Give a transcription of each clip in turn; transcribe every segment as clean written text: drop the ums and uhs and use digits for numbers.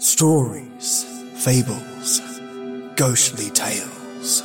Stories, fables, ghostly tales.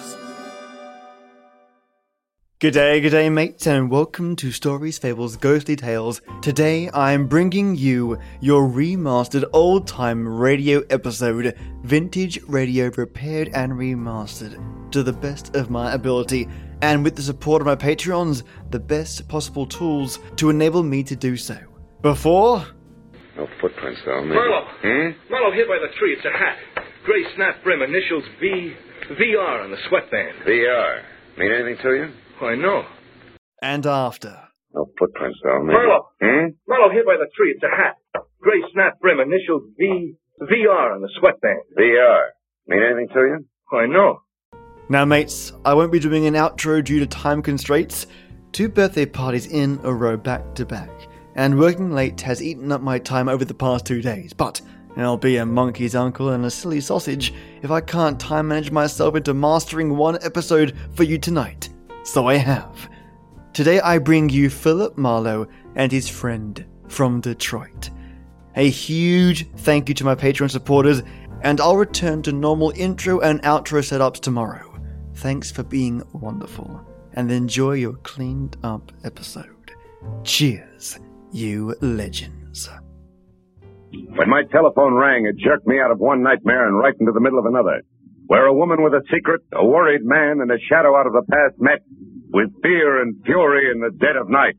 G'day mates, and welcome to Stories, Fables, Ghostly Tales. Today I'm bringing you your remastered old-time radio episode, Vintage Radio prepared and remastered to the best of my ability, and with the support of my Patreons, the best possible tools to enable me to do so. Before... No footprints, though. Marlowe! Marlowe, here by the tree. It's a hat. Gray snap brim, initials VR on the sweatband. VR. Mean anything to you? Why, no. And after. No footprints, though. Marlowe! Marlowe, here by the tree. It's a hat. Gray snap brim, initials VR on the sweatband. VR. Mean anything to you? Why, no. Now mates, I won't be doing an outro due to time constraints. 2 birthday parties in a row back to back. And working late has eaten up my time over the past 2 days, but I'll be a monkey's uncle and a silly sausage if I can't time manage myself into mastering one episode for you tonight. So I have. Today I bring you Philip Marlowe and his friend from Detroit. A huge thank you to my Patreon supporters, and I'll return to normal intro and outro setups tomorrow. Thanks for being wonderful, and enjoy your cleaned up episode. Cheers, you legends. When my telephone rang, it jerked me out of one nightmare and right into the middle of another, where a woman with a secret, a worried man, and a shadow out of the past met with fear and fury in the dead of night.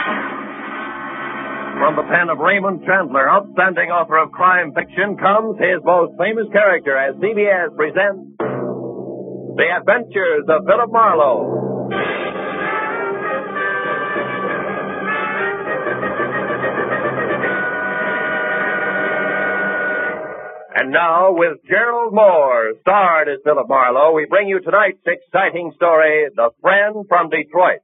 From the pen of Raymond Chandler, outstanding author of crime fiction, comes his most famous character as CBS presents The Adventures of Philip Marlowe. And now, with Gerald Moore, starred as Philip Marlowe, we bring you tonight's exciting story, The Friend from Detroit.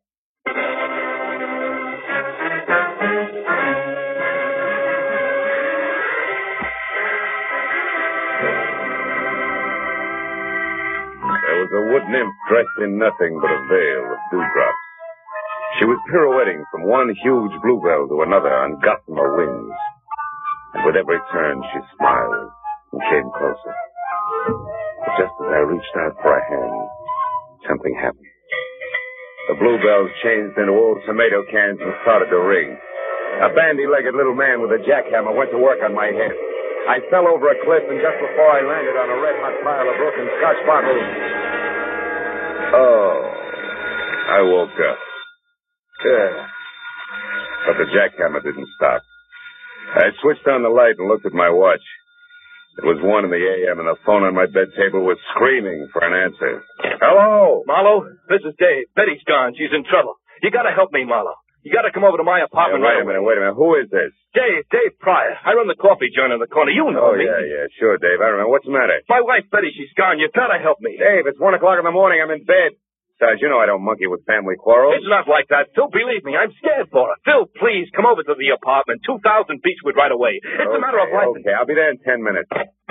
There was a wood nymph dressed in nothing but a veil of dewdrops. She was pirouetting from one huge bluebell to another on gossamer wings. And with every turn, she smiled and came closer. But just as I reached out for a hand, something happened. The bluebells changed into old tomato cans and started to ring. A bandy-legged little man with a jackhammer went to work on my head. I fell over a cliff, and just before I landed on a red-hot pile of broken Scotch bottles... Oh, I woke up. But the jackhammer didn't stop. I switched on the light and looked at my watch. It was 1 in the a.m., and the phone on my bed table was screaming for an answer. Hello? Marlowe, this is Dave. Betty's gone. She's in trouble. You gotta help me, Marlowe. You gotta come over to my apartment Wait a minute. Who is this? Dave Pryor. I run the coffee joint in the corner. You know me. Yeah, sure, Dave. I remember. What's the matter? My wife, Betty, she's gone. You gotta help me. Dave, it's 1 o'clock in the morning. I'm in bed. Besides, you know I don't monkey with family quarrels. It's not like that, Phil. Believe me, I'm scared for her. Phil, please, come over to the apartment. 2000 Beechwood right away. It's a matter of life. Okay, I'll be there in 10 minutes.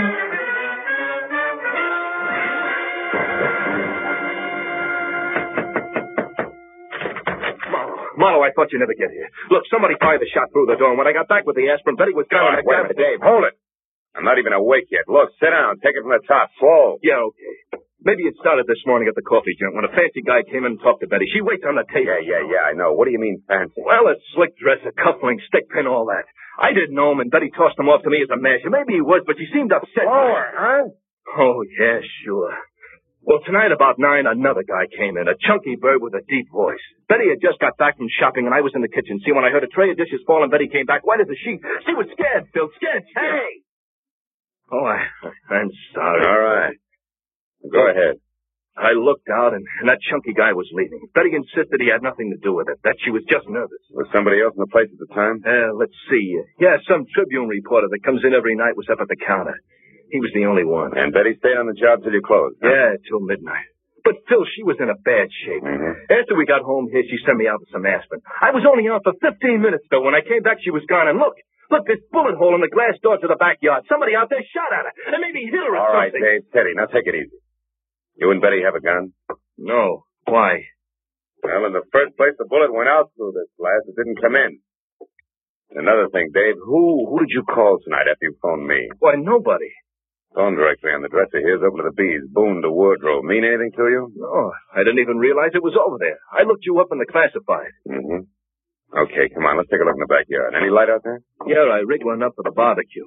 Marlowe, I thought you'd never get here. Look, somebody fired a shot through the door, and when I got back with the aspirin, Betty was gone. Wait a minute, Dave. Hold it. I'm not even awake yet. Look, sit down. Take it from the top. Slow. Yeah, okay. Maybe it started this morning at the coffee joint when a fancy guy came in and talked to Betty. She waits on the table. Yeah, I know. What do you mean fancy? Well, a slick dresser, cufflinks, stick pin, all that. I didn't know him, and Betty tossed him off to me as a masher. Maybe he was, but she seemed upset. Huh? Oh, yeah, sure. Well, tonight about 9, another guy came in, a chunky bird with a deep voice. Betty had just got back from shopping, and I was in the kitchen. See, when I heard a tray of dishes fall and Betty came back, white as a sheet. She was scared, Phil, scared. Hey! Oh, I'm sorry. All right. Go ahead. I looked out, and that chunky guy was leaving. Betty insisted he had nothing to do with it, that she was just nervous. Was somebody else in the place at the time? Let's see. Yeah, some Tribune reporter that comes in every night was up at the counter. He was the only one. And Betty stayed on the job till you closed? Huh? Yeah, till midnight. But, Phil, she was in a bad shape. Mm-hmm. After we got home here, she sent me out with some aspirin. I was only out for 15 minutes, though. When I came back, she was gone. And look, this bullet hole in the glass door to the backyard. Somebody out there shot at her. And maybe hit her or something. All right, Dave, steady. Now take it easy. You and Betty have a gun? No. Why? Well, in the first place, the bullet went out through this glass. It didn't come in. Another thing, Dave, who did you call tonight after you phoned me? Why, nobody. Phone directory on the dresser here's open to the B's. Boone to wardrobe. Mean anything to you? No, I didn't even realize it was over there. I looked you up in the classified. Mm-hmm. Okay, come on, let's take a look in the backyard. Any light out there? Yeah, I rigged one up for the barbecue.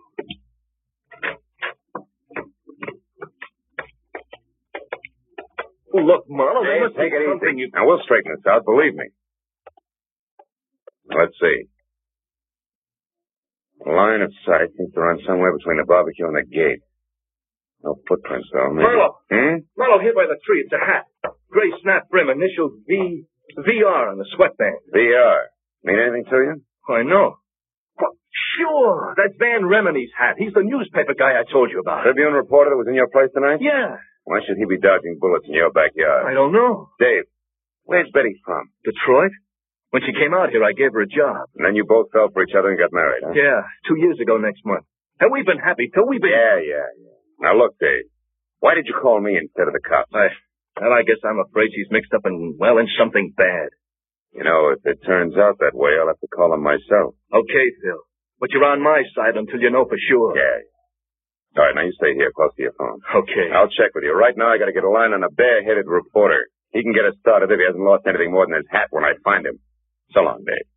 Oh, look, Marlowe, there must take be it something easy. Now, we'll straighten this out, believe me. Let's see. Line of sight seems to run somewhere between the barbecue and the gate. No footprints, though. Maybe. Marlowe! Marlowe, here by the tree. It's a hat. Gray snap brim, initials VR on the sweatband. VR. Mean anything to you? I know. Well, sure, that's Van Remini's hat. He's the newspaper guy I told you about. Tribune reporter that was in your place tonight? Yeah. Why should he be dodging bullets in your backyard? I don't know. Dave, where's Betty from? Detroit? When she came out here, I gave her a job. And then you both fell for each other and got married, huh? Yeah, 2 years ago next month. And we've been happy till we've been... Yeah. Now, look, Dave, why did you call me instead of the cops? I guess I'm afraid she's mixed up in something bad. You know, if it turns out that way, I'll have to call him myself. Okay, Phil. But you're on my side until you know for sure. Yeah. All right, now you stay here close to your phone. Okay. I'll check with you. Right now, I got to get a line on a bare-headed reporter. He can get us started if he hasn't lost anything more than his hat when I find him. So long, Dave.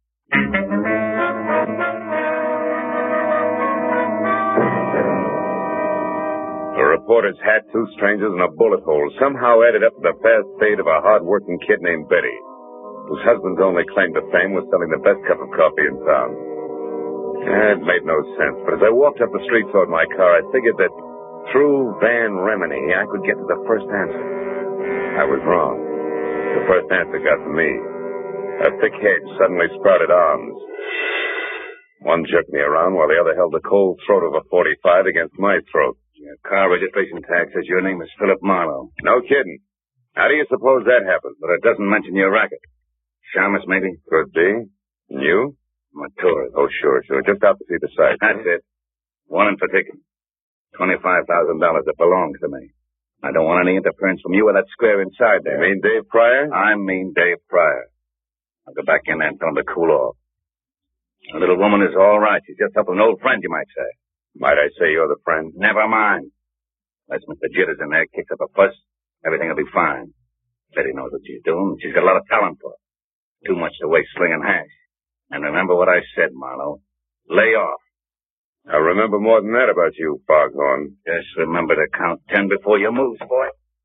A reporter's hat, 2 strangers, and a bullet hole somehow added up to the fast fate of a hard-working kid named Betty, whose husband's only claim to fame was selling the best cup of coffee in town. It made no sense, but as I walked up the street toward my car, I figured that through Van Remini, I could get to the first answer. I was wrong. The first answer got to me. A thick hedge suddenly sprouted arms. One jerked me around while the other held the cold throat of a .45 against my throat. Your car registration tag says your name is Philip Marlowe. No kidding. How do you suppose that happened? But it doesn't mention your racket. Shamus, maybe? Could be. And you? I'm a tourist. Oh, sure. Just out to see the sights. That's it. One in particular. $25,000 that belongs to me. I don't want any interference from you or that square inside there. You mean Dave Pryor? I mean Dave Pryor. I'll go back in there and tell him to cool off. The little woman is all right. She's just helping an old friend, you might say. Might I say you're the friend? Never mind. Unless Mr. Jitters in there kicks up a fuss, everything will be fine. Betty knows what she's doing. She's got a lot of talent for it. Too much to waste slinging hash. And remember what I said, Marlowe. Lay off. I'll remember more than that about you, Foghorn. Just remember to count 10 before you move, boy.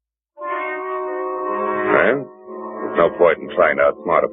Well, there's no point in trying to outsmart a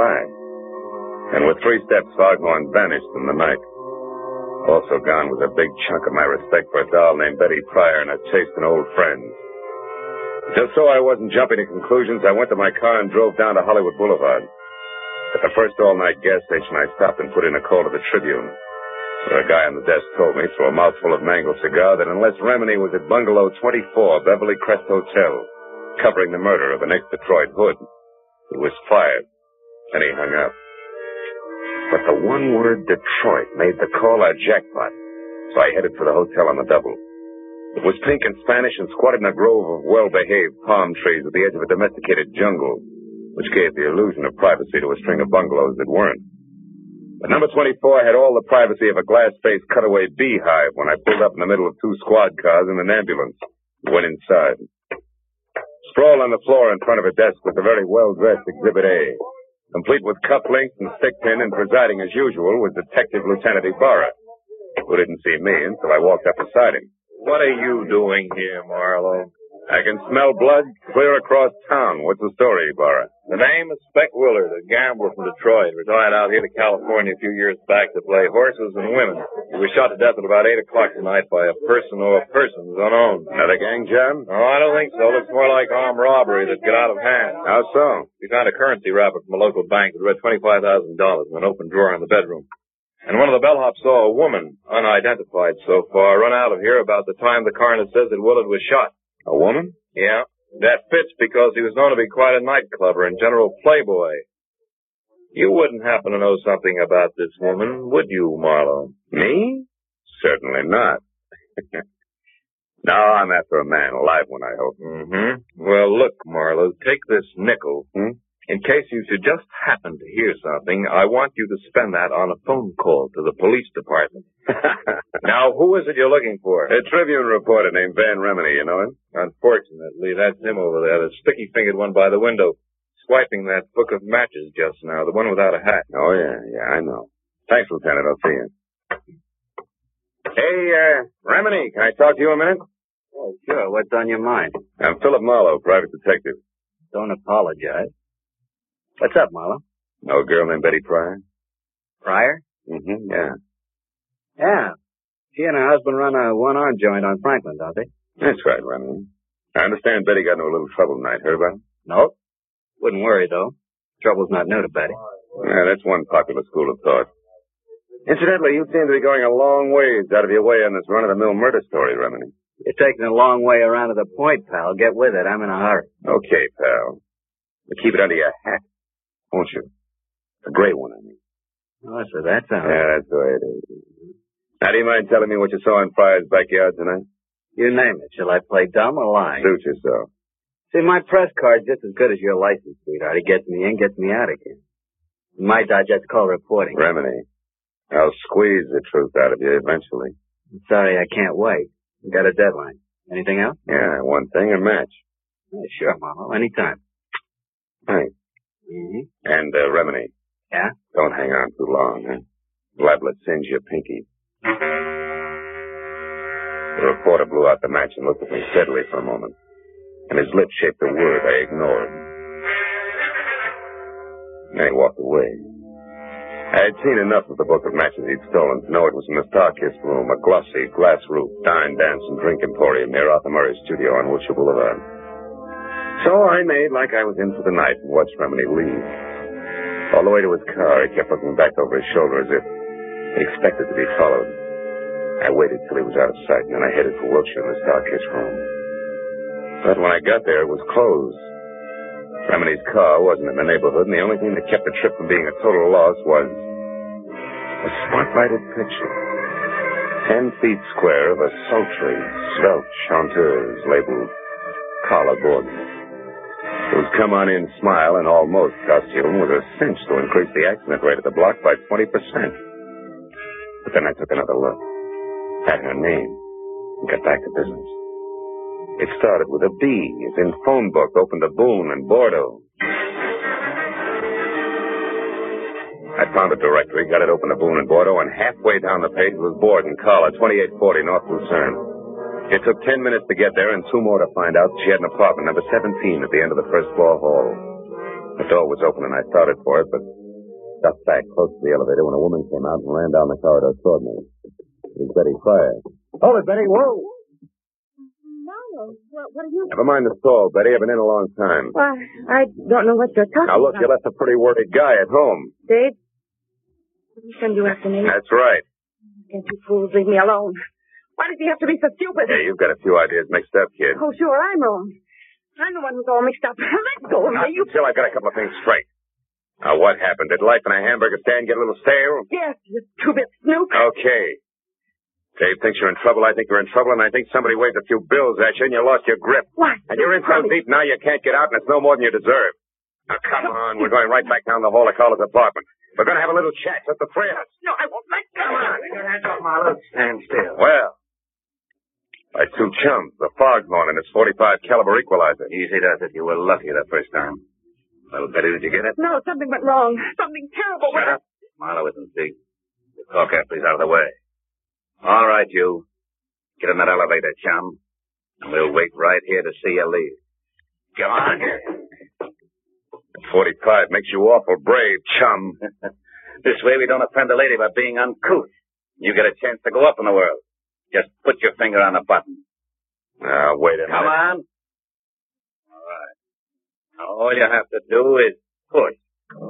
.45. And with 3 steps, Foghorn vanished in the night. Also gone was a big chunk of my respect for a doll named Betty Pryor and a taste in old friends. Just so I wasn't jumping to conclusions, I went to my car and drove down to Hollywood Boulevard. At the first all-night gas station, I stopped and put in a call to the Tribune, where a guy on the desk told me, through a mouthful of mango cigar, that unless Remini was at Bungalow 24, Beverly Crest Hotel, covering the murder of an ex-Detroit hood, he was fired. Then he hung up. But the one word Detroit made the call a jackpot, so I headed for the hotel on the double. It was pink and Spanish and squatted in a grove of well-behaved palm trees at the edge of a domesticated jungle, which gave the illusion of privacy to a string of bungalows that weren't. But number 24 had all the privacy of a glass-faced cutaway beehive when I pulled up in the middle of 2 squad cars and an ambulance. Went inside. Sprawled on the floor in front of a desk was a very well-dressed Exhibit A. Complete with cufflinks and stickpin and presiding as usual was Detective Lieutenant Ibarra, who didn't see me until I walked up beside him. What are you doing here, Marlowe? I can smell blood clear across town. What's the story, Ibarra? The name is Spec Willard, a gambler from Detroit, retired out here to California a few years back to play horses and women. He was shot to death at about 8 o'clock tonight by a person or persons unknown. Another gang job? No, I don't think so. Looks more like armed robbery that got out of hand. How so? We found a currency wrapper from a local bank that read $25,000 in an open drawer in the bedroom. And one of the bellhops saw a woman, unidentified so far, run out of here about the time the coroner says that Willard was shot. A woman? Yeah. That fits because he was known to be quite a nightclubber and general playboy. You wouldn't happen to know something about this woman, would you, Marlowe? Me? Certainly not. No, I'm after a man, a live one, I hope. Mm-hmm. Well, look, Marlowe, take this nickel. In case you should just happen to hear something, I want you to spend that on a phone call to the police department. Now, who is it you're looking for? A Tribune reporter named Van Remini, you know him? Unfortunately, that's him over there, the sticky-fingered one by the window, swiping that book of matches just now, the one without a hat. Oh, yeah, I know. Thanks, Lieutenant. I'll see you. Hey, Remini, can I talk to you a minute? Oh, sure. What's on your mind? I'm Philip Marlowe, private detective. Don't apologize. What's up, Marlowe? Know a girl named Betty Pryor? Pryor? Mm-hmm, yeah. Yeah. She and her husband run a one-arm joint on Franklin, don't they? That's right, Remini. I understand Betty got into a little trouble tonight. Heard about it? Nope. Wouldn't worry, though. Trouble's not new to Betty. Yeah, that's one popular school of thought. Incidentally, you seem to be going a long ways out of your way on this run-of-the-mill murder story, Remini. You're taking a long way around to the point, pal. Get with it. I'm in a hurry. Okay, pal. But keep it under your hat, won't you? A gray one, I mean. Oh, so that's how. Yeah, that's the way it is. Now, do you mind telling me what you saw in Pryor's backyard tonight? You name it. Shall I play dumb or lie? Suit yourself. See, my press card's just as good as your license, sweetheart. It gets me in, gets me out again. In my dodge, that's called reporting. Remini, I'll squeeze the truth out of you eventually. I'm sorry, I can't wait. We got a deadline. Anything else? Yeah, one thing, a match. Yeah, sure, Marlowe. Anytime. Thanks. Mm-hmm. And, Remini. Yeah? Don't hang on too long, huh? Liable to singe your pinky. The reporter blew out the match and looked at me steadily for a moment. And his lips shaped a word I ignored. And he walked away. I had seen enough of the book of matches he'd stolen to know it was in the Starkist room, a glossy, glass-roofed, dine, dance, and drink emporium near Arthur Murray's studio on Wilshire Boulevard. So I made like I was in for the night and watched Remini leave. All the way to his car, he kept looking back over his shoulder as if he expected to be followed. I waited till he was out of sight, and then I headed for Wilshire in the Starkist room. But when I got there, it was closed. Remini's car wasn't in the neighborhood, and the only thing that kept the trip from being a total loss was a spotlighted picture. 10 feet square of a sultry, svelte chanteuse labeled Carla Gordon, whose come-on-in smile and almost costume was a cinch to increase the accident rate of the block by 20%. But then I took another look, had her name, and got back to business. It started with a B, as in phone book, opened to Boone and Bordeaux. I found a directory, got it open to Boone and Bordeaux, and halfway down the page was Borden, Carla, 2840 North Lucerne. It took 10 minutes to get there and 2 more to find out she had an apartment, number 17, at the end of the first floor hall. The door was open and I started for it, but got back close to the elevator when a woman came out and ran down the corridor toward me. It was Betty Pryor. Hold it, Betty. Whoa. What are you... Never mind the stall, Betty. I've been in a long time. Well, I don't know what you're talking Now, look, about. you left a pretty worried guy at home. Dave? Did he send you after me? That's right. Can't you fools leave me alone? Why does he have to be so stupid? Hey, you've got a few ideas mixed up, kid. Oh, sure, I'm wrong. I'm the one who's all mixed up. Let go of Not me. You... until I've got a couple of things straight. Now, what happened? Did life in a hamburger stand get a little stale? Yes, you two-bit snook. Okay. Dave thinks you're in trouble, I think you're in trouble, and I think somebody waved a few bills at you and you lost your grip. What? And you're in so deep now you can't get out, and it's no more than you deserve. Now, come on. We're going right back down the hall to Carla's apartment. We're going to have a little chat, just the three of us. No, I won't let go. Come on. Take your hands off, Marlowe. Stand still. Well, my 2 chums, the foghorn and his .45 caliber equalizer. Easy does it. You were lucky the first time. Well, Betty, did you get it? No, something went wrong. Something terrible went Shut up. Marlowe isn't big. We'll talk after he's out of the way. All right, you. Get in that elevator, chum. And we'll wait right here to see you leave. Go on. 45 makes you awful brave, chum. This way we don't offend the lady by being uncouth. You get a chance to go up in the world. Just put your finger on the button. Now, wait a minute. Come on. All right. Now, all you have to do is push.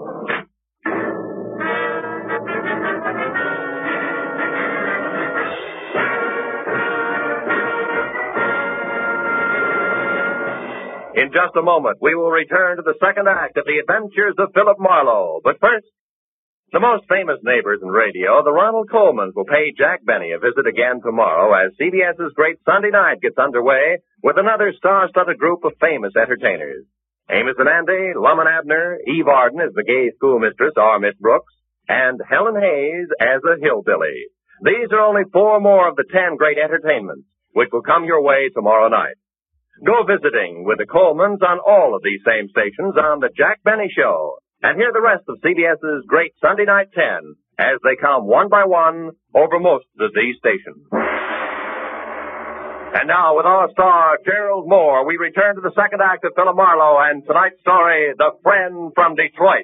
In just a moment, we will return to the second act of The Adventures of Philip Marlowe. But first, the most famous neighbors in radio, the Ronald Colmans, will pay Jack Benny a visit again tomorrow as CBS's Great Sunday Night gets underway with another star-studded group of famous entertainers. Amos and Andy, Lum and Abner, Eve Arden as the gay schoolmistress, or Miss Brooks, and Helen Hayes as a hillbilly. These are only 4 more of the 10 great entertainments which will come your way tomorrow night. Go visiting with the Colemans on all of these same stations on the Jack Benny Show, and hear the rest of CBS's great Sunday Night 10 as they come one by one over most of these stations. And now, with our star, Gerald Moore, we return to the second act of Philip Marlowe and tonight's story, The Friend from Detroit.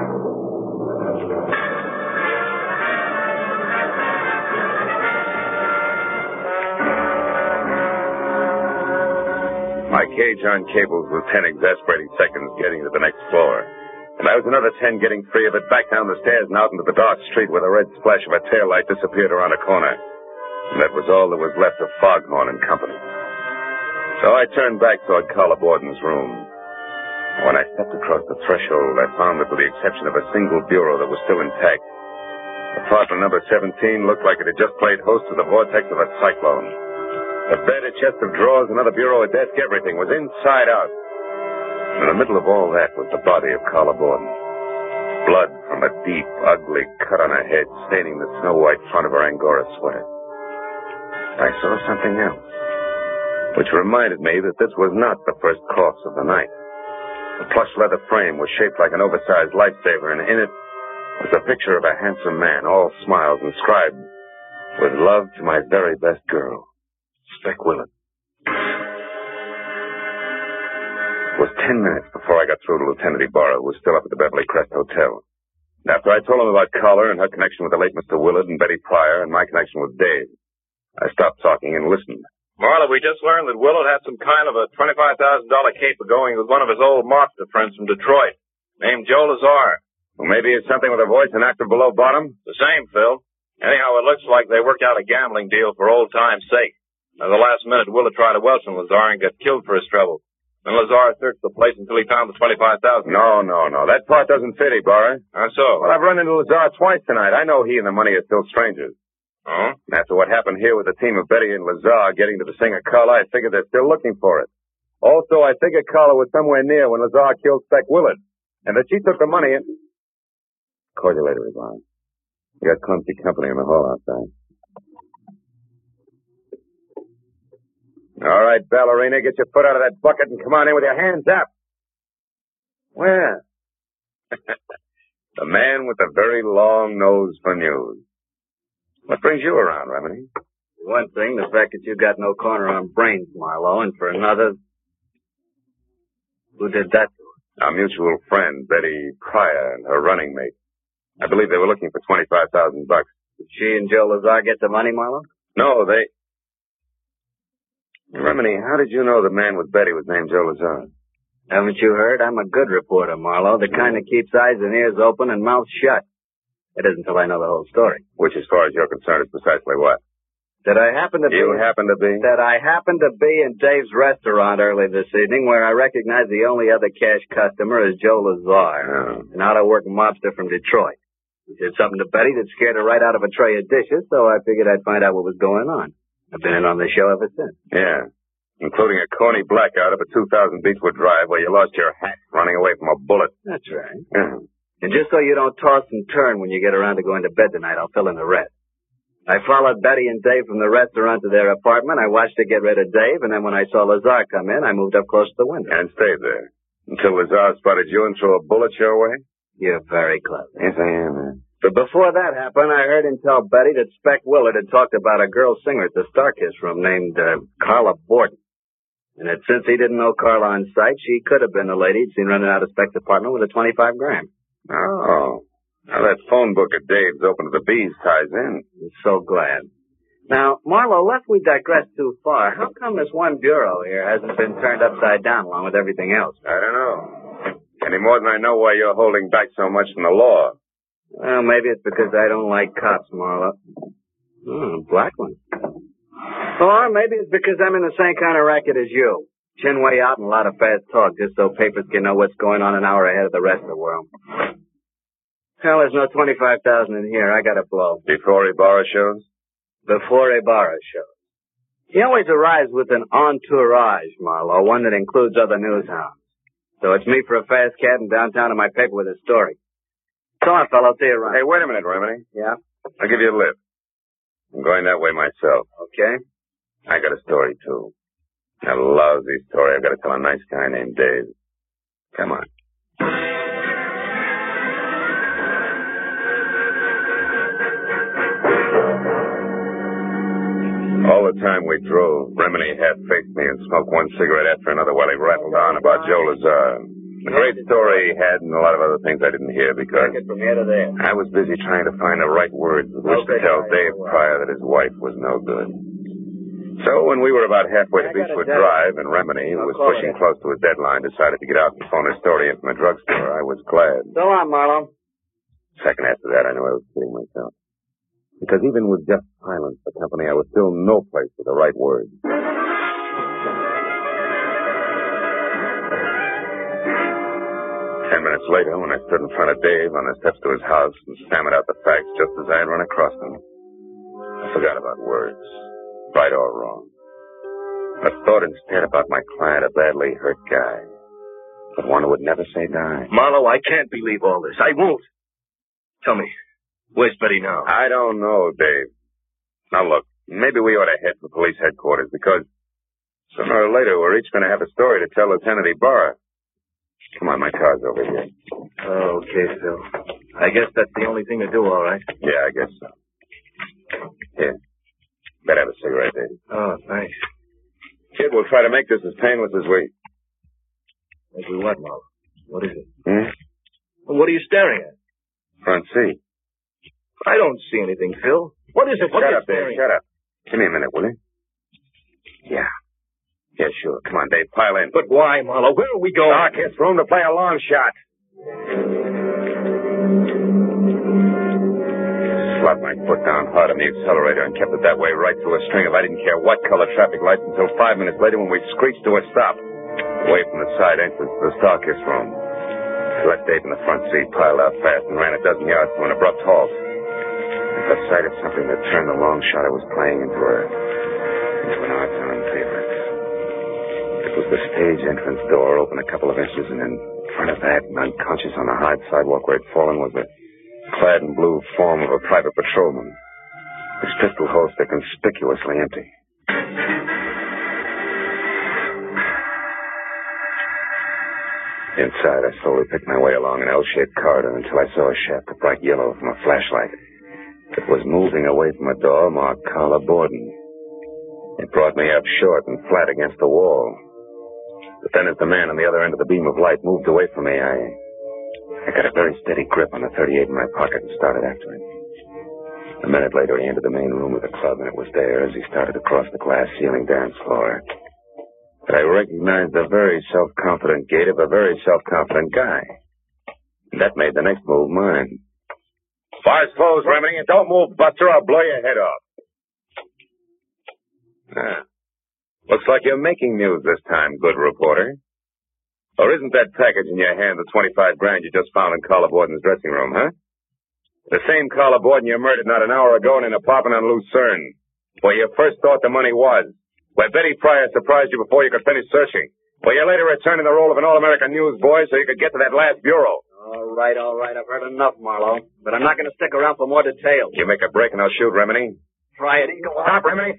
My cage on cables was 10 exasperating seconds getting to the next floor. And I was another 10 getting free of it, back down the stairs and out into the dark street where the red splash of a taillight disappeared around a corner. And that was all that was left of Foghorn and Company. So I turned back toward Carla Borden's room. When I stepped across the threshold, I found that with the exception of a single bureau that was still intact, apartment number 17 looked like it had just played host to the vortex of a cyclone. A bed, a chest of drawers, another bureau, a desk, everything was inside out. In the middle of all that was the body of Carla Borden. Blood from a deep, ugly cut on her head, staining the snow-white front of her Angora sweater. I saw something else, which reminded me that this was not the first corpse of the night. The plush leather frame was shaped like an oversized lifesaver, and in it was a picture of a handsome man, all smiles, inscribed, "With love to my very best girl, Spec Willard." It was 10 minutes before I got through to Lieutenant Ibarra, who was still up at the Beverly Crest Hotel. After I told him about Carla and her connection with the late Mr. Willard and Betty Pryor and my connection with Dave, I stopped talking and listened. Marla, we just learned that Willard had some kind of a $25,000 caper going with one of his old mobster friends from Detroit, named Joe Lazar. Well, maybe it's something with a voice and actor below bottom? The same, Phil. Anyhow, it looks like they worked out a gambling deal for old time's sake. At the last minute, Willard tried to welch on Lazar and got killed for his trouble. Then Lazar searched the place until he found the $25,000. No. That part doesn't fit, Ibarra. How so? Well, I've run into Lazar twice tonight. I know he and the money are still strangers. Oh? After what happened here with the team of Betty and Lazar getting to the singer Carla, I figured they're still looking for it. Also, I figured Carla was somewhere near when Lazar killed Spec Willard, and that she took the money and... Call you later, Ibarra. You got clumsy company in the hall outside. All right, ballerina, get your foot out of that bucket and come on in with your hands up. Where? The man with the very long nose for news. What brings you around, Remedy? For one thing, the fact that you got no corner on brains, Marlowe, and for another, who did that to us? Our mutual friend, Betty Pryor, and her running mate. I believe they were looking for $25,000. Did she and Joe Lazar get the money, Marlowe? No, they... Remedy, how did you know the man with Betty was named Joe Lazar? Haven't you heard? I'm a good reporter, Marlowe, the kind that keeps eyes and ears open and mouth shut. It isn't until I know the whole story. Which, as far as you're concerned, is precisely what? That I happen to be... You happen to be? That I happened to be in Dave's restaurant early this evening, where I recognized the only other cash customer as Joe Lazar, an out-of-work mobster from Detroit. He did something to Betty that scared her right out of a tray of dishes, so I figured I'd find out what was going on. I've been in on the show ever since. Yeah, including a corny blackout up at 2000 Beechwood Drive where you lost your hat running away from a bullet. That's right. Yeah. And just so you don't toss and turn when you get around to going to bed tonight, I'll fill in the rest. I followed Betty and Dave from the restaurant to their apartment. I watched her get rid of Dave, and then when I saw Lazar come in, I moved up close to the window. And stayed there. Until Lazar spotted you and threw a bullet your way? You're very clever. Yes, I am, man. But before that happened, I heard him tell Betty that Spec Willard had talked about a girl singer at the Starkiss room named Carla Borden. And that since he didn't know Carla on sight, she could have been the lady he'd seen running out of Spec's apartment with a 25 grand. Oh. Now that phone book of Dave's open to the bees ties in. I'm so glad. Now, Marlowe, lest we digress too far, how come this one bureau here hasn't been turned upside down along with everything else? I don't know. Any more than I know why you're holding back so much from the law. Well, maybe it's because I don't like cops, Marlowe. Black one. Or maybe it's because I'm in the same kind of racket as you. Chin way out and a lot of fast talk just so papers can know what's going on an hour ahead of the rest of the world. Hell, there's no 25,000 in here. I got to blow. Before Ibarra shows? Before Ibarra shows. He always arrives with an entourage, Marlowe, one that includes other news hounds. So it's me for a fast cat in downtown and my paper with a story. So on, fellow. See you around. Hey, wait a minute, Remini. Yeah? I'll give you a lift. I'm going that way myself. Okay. I got a story, too. A lousy story I've got to tell a nice guy named Dave. Come on. All the time we drove, Remini half-faced me and smoked one cigarette after another while he rattled on about Joe Lazar. The great story he had and a lot of other things I didn't hear because from here to there. I was busy trying to find the right words with which to tell Dave Pryor that his wife was no good. So when we were about halfway to Beechwood Drive and Remini, who was pushing close to his deadline, decided to get out and phone his story in from the drugstore, I was glad. So on, Marlowe. Second after that, I knew I was kidding myself. Because even with just silence for company, I was still no place for the right words. 10 minutes later, when I stood in front of Dave on the steps to his house and stammered out the facts just as I had run across them, I forgot about words, right or wrong. I thought instead about my client, a badly hurt guy, but one who would never say die. Marlowe, I can't believe all this. I won't. Tell me, where's Betty now? I don't know, Dave. Now look, maybe we ought to head for police headquarters because sooner or later we're each going to have a story to tell Lieutenant Ibarra. Come on, my car's over here. Okay, Phil. I guess that's the only thing to do, all right? Yeah, I guess so. Here. Better have a cigarette, Dave. Oh, thanks. Kid, we'll try to make this as painless as we... As we what, Marlowe? What is it? Hmm? What are you staring at? Front seat. I don't see anything, Phil. What is it? What Shut are you up, Dave. staring Shut up. Give me a minute, will you? Yeah. Yeah, sure. Come on, Dave. Pile in. But why, Marlowe? Where are we going? Darkest room to play a long shot. Slapped my foot down hard on the accelerator and kept it that way right through a string of I didn't care what color traffic lights until 5 minutes later when we screeched to a stop. Away from the side entrance to the Starkist room. I let Dave in the front seat, piled out fast, and ran a dozen yards to an abrupt halt. I caught sight of something that turned the long shot I was playing into an odd-sounding favorite. It was the stage entrance door, open a couple of inches, and in front of that, and unconscious on the hard sidewalk where it had fallen, was the clad in blue form of a private patrolman. His pistol holster conspicuously empty. Inside, I slowly picked my way along an L-shaped corridor until I saw a shaft of bright yellow from a flashlight. It was moving away from a door marked Carla Borden. It brought me up short and flat against the wall. But then as the man on the other end of the beam of light moved away from me, I got a very steady grip on the .38 in my pocket and started after him. A minute later, he entered the main room of the club, and it was there as he started across the glass ceiling dance floor that I recognized the very self-confident gait of a very self-confident guy. And that made the next move mine. Bar's closed, Remini, and don't move, Buster, I'll blow your head off. Looks like you're making news this time, good reporter. Or isn't that package in your hand the $25,000 you just found in Carla Borden's dressing room, huh? The same Carla Borden you murdered not an hour ago in an apartment on Lucerne, where you first thought the money was. Where Betty Pryor surprised you before you could finish searching. Where you later returned in the role of an all-American newsboy so you could get to that last bureau. All right. I've heard enough, Marlowe. But I'm not going to stick around for more details. You make a break and I'll shoot, Remini. Try it. Go on. Stop, Remini.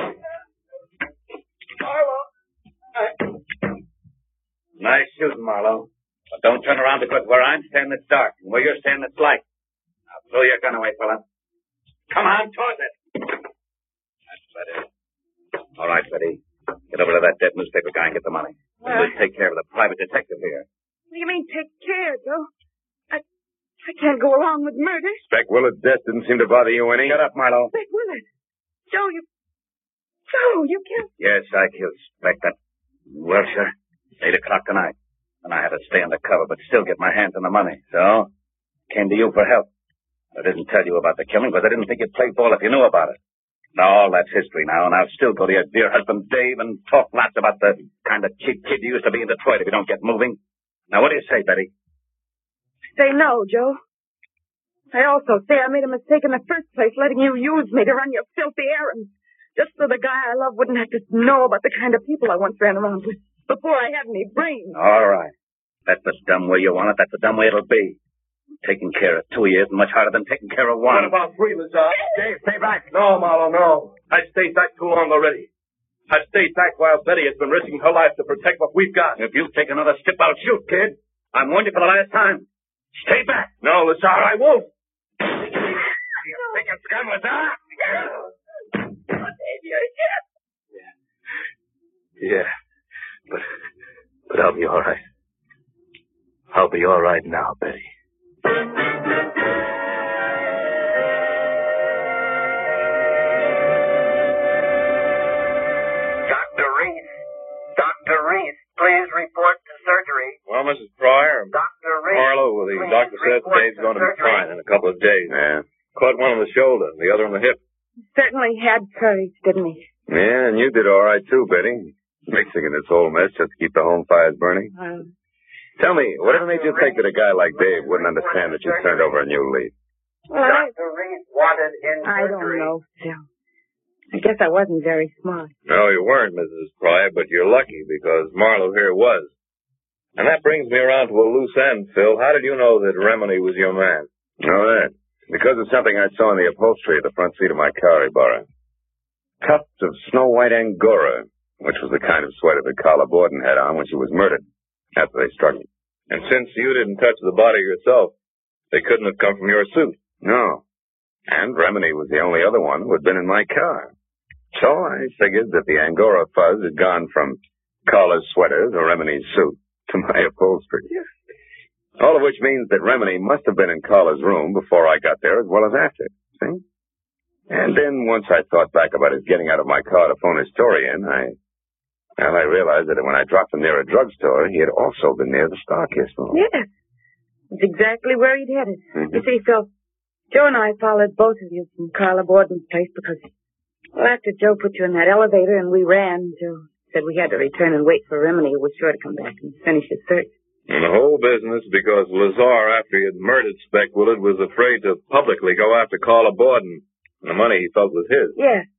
Marlowe. Nice shooting, Marlowe. But don't turn around because where I'm standing it's dark, and where you're standing it's light. Now throw your gun away, fella. Come on, toss it. That's better. All right, Betty. Get over to that dead newspaper guy and get the money. We'll take care of the private detective here. What do you mean, take care, Joe? I can't go along with murder. Spec Willard's death didn't seem to bother you any. Shut up, Marlowe. Spec Willard. Joe, you killed... Yes, I killed Spec. That Welcher. 8 o'clock tonight. And I had to stay undercover, but still get my hands on the money. So, came to you for help. I didn't tell you about the killing because I didn't think you'd play ball if you knew about it. Now, all that's history now, and I'll still go to your dear husband, Dave, and talk lots about the kind of cheap kid you used to be in Detroit if you don't get moving. Now, what do you say, Betty? Say no, Joe. I also say I made a mistake in the first place, letting you use me to run your filthy errands, just so the guy I love wouldn't have to know about the kind of people I once ran around with before I had any brains. All right. That's the dumb way you want it. That's the dumb way it'll be. Taking care of 2 years is much harder than taking care of one. What about 3, Lazar? Dave, stay back. No, Marlowe, no. I've stayed back too long already. I've stayed back while Betty has been risking her life to protect what we've got. If you take another step, I'll shoot, kid. I'm warning you for the last time. Stay back. No, Lazar, I won't. You think it's scum, Lazar? Yeah. But I'll be all right. I'll be all right now, Betty. Dr. Reese, please report to surgery. Well, Mrs. Pryor, Dr. Reese, Marlowe, the doctor says Dave's going to be fine in a couple of days. Yeah. Caught one on the shoulder, the other on the hip. Certainly had courage, didn't he? Yeah, and you did all right, too, Betty. Mixing in this whole mess just to keep the home fires burning. Tell me, whatever made you think that a guy like Dave wouldn't understand that you turned over a new leaf? Well, Dr. Reese wanted in I don't surgery. know, Phil. I guess I wasn't very smart. No, you weren't, Mrs. Pryor, but you're lucky because Marlowe here was. And that brings me around to a loose end, Phil. How did you know that Remini was your man? Know that? Because of something I saw in the upholstery at the front seat of my car, Ibarra. Tufts of snow white Angora, which was the kind of sweater that Carla Borden had on when she was murdered after they struck him. And since you didn't touch the body yourself, they couldn't have come from your suit. No. And Remini was the only other one who had been in my car. So I figured that the Angora fuzz had gone from Carla's sweater to Remini's suit to my upholstery. All of which means that Remini must have been in Carla's room before I got there as well as after. See? And then once I thought back about his getting out of my car to phone his story in, I realized that when I dropped him near a drugstore, he had also been near the Starkiss room. Yes. That's exactly where he'd headed. Mm-hmm. You see, Phil, Joe and I followed both of you from Carla Borden's place because, well, after Joe put you in that elevator and we ran, Joe said we had to return and wait for Remini, who was sure to come back and finish his search. And the whole business because Lazar, after he had murdered Speck Willard, was afraid to publicly go after Carla Borden. And the money he felt was his. Yes.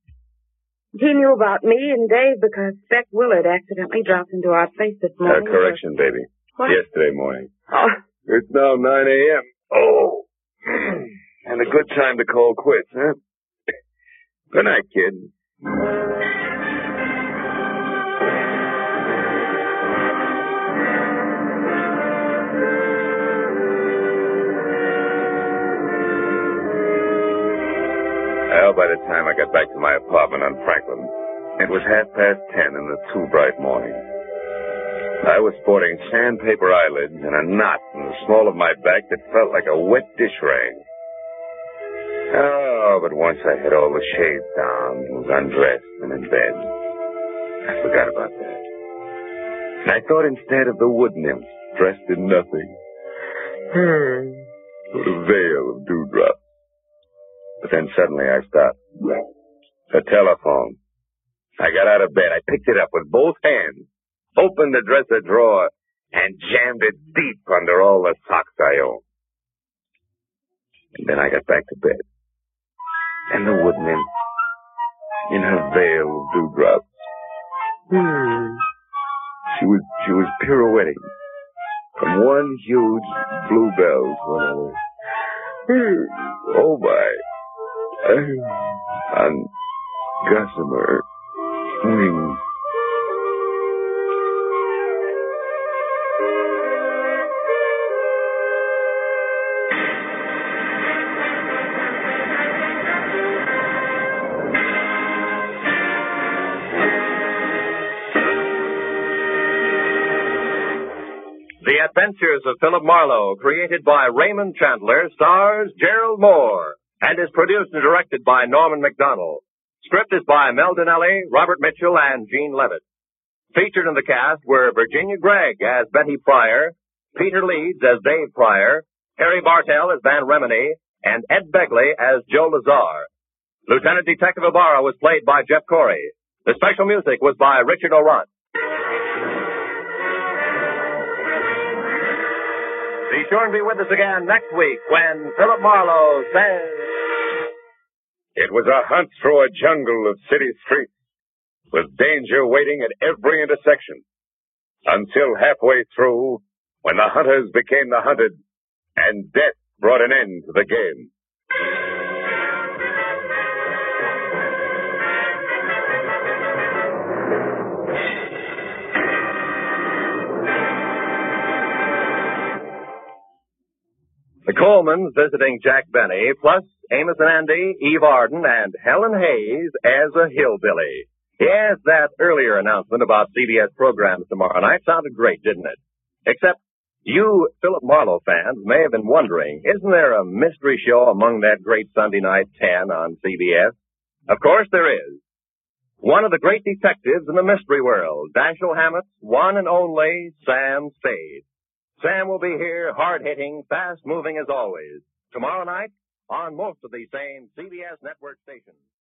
He knew about me and Dave because Speck Willard accidentally dropped into our place this morning. Correction, baby. What? Yesterday morning. Oh. It's now 9 a.m. Oh. And a good time to call quits, huh? Good night, kid. Well, by the time I got back to my apartment on Franklin, it was 10:30 in the too bright morning. I was sporting sandpaper eyelids and a knot in the small of my back that felt like a wet dish rag. Oh, but once I had all the shades down and was undressed and in bed, I forgot about that. And I thought instead of the wood nymph dressed in nothing, with a veil of dewdrops. But then suddenly I stopped. The telephone. I got out of bed. I picked it up with both hands, opened the dresser drawer, and jammed it deep under all the socks I owned. And then I got back to bed. And the wood nymph, in her veil of dewdrops, she was pirouetting from one huge bluebell to another. Oh my. On gossamer wings. The Adventures of Philip Marlowe, created by Raymond Chandler, stars Gerald Moore, and is produced and directed by Norman MacDonald. Script is by Mel Donnelly, Robert Mitchell, and Gene Levitt. Featured in the cast were Virginia Gregg as Betty Pryor, Peter Leeds as Dave Pryor, Harry Bartell as Van Remini, and Ed Begley as Joe Lazar. Lieutenant Detective Ibarra was played by Jeff Corey. The special music was by Richard O'Runt. Be sure and be with us again next week when Philip Marlowe says... It was a hunt through a jungle of city streets, with danger waiting at every intersection, until halfway through, when the hunters became the hunted, and death brought an end to the game. The Colemans visiting Jack Benny, plus Amos and Andy, Eve Arden, and Helen Hayes as a hillbilly. Yes, that earlier announcement about CBS programs tomorrow night sounded great, didn't it? Except you Philip Marlowe fans may have been wondering, isn't there a mystery show among that great Sunday night 10 on CBS? Of course there is. One of the great detectives in the mystery world, Dashiell Hammett's one and only Sam Spade. Sam will be here, hard-hitting, fast-moving as always, tomorrow night on most of these same CBS network stations.